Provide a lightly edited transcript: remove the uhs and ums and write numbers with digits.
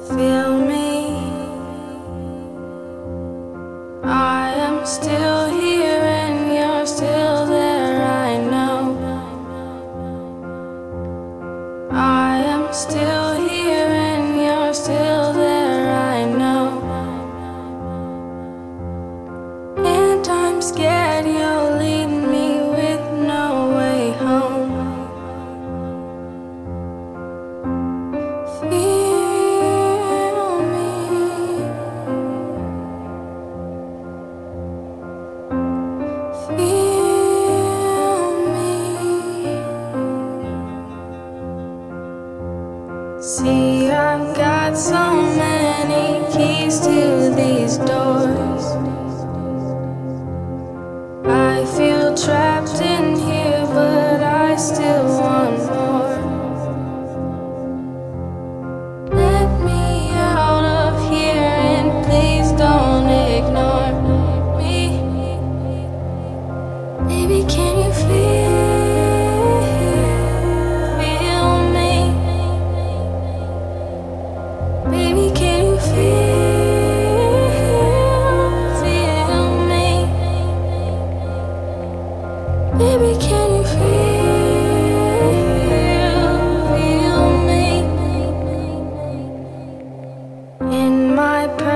Feel me, I am still here and you're still there, I know. I am still here and you're still there, I know. And I'm scared you'll leave me with no way home. Feel me, feel me. See, I've got so many keys to these doors. I feel trapped in here, but I still want more. Let me out of here and please don't ignore me. Baby, can you feel me? Baby, can you feel me? Baby, can you feel me? In my